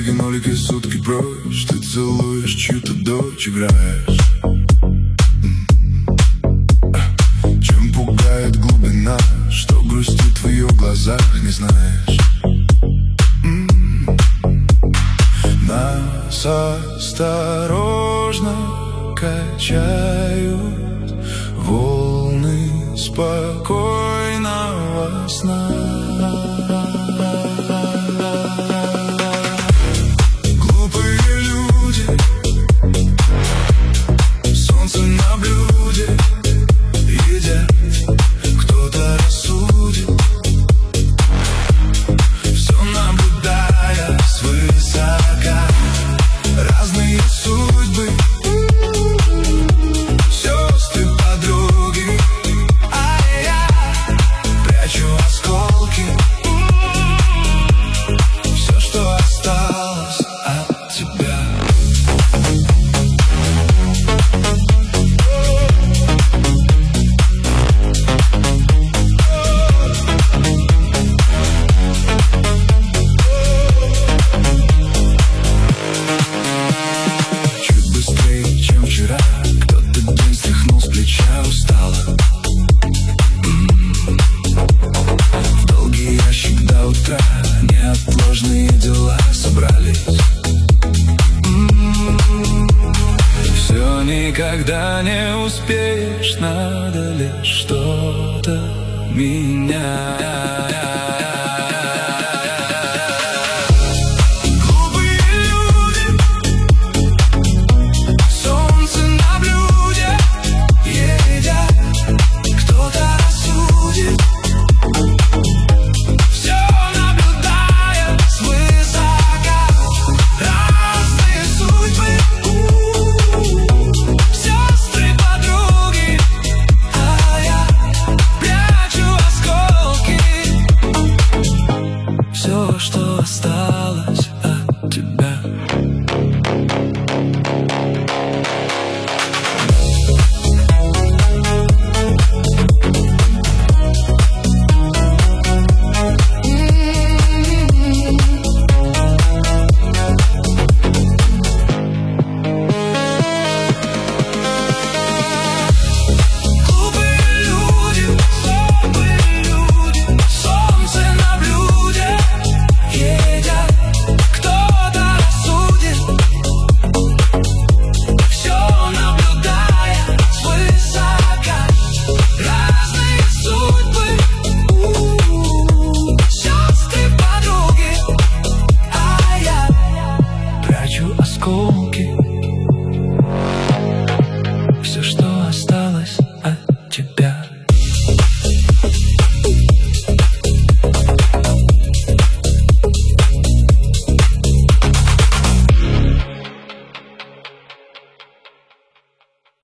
Нолики, нолики, сутки прочь. Ты целуешь чью-то дочь, играешь. Чем пугает глубина, что грустит в ее глазах, не знаешь. Нас осторожно качают волны спокойного сна. Неотложные дела собрались. Все никогда не успеешь, надо лишь что-то менять. Все, что осталось от тебя. Осколки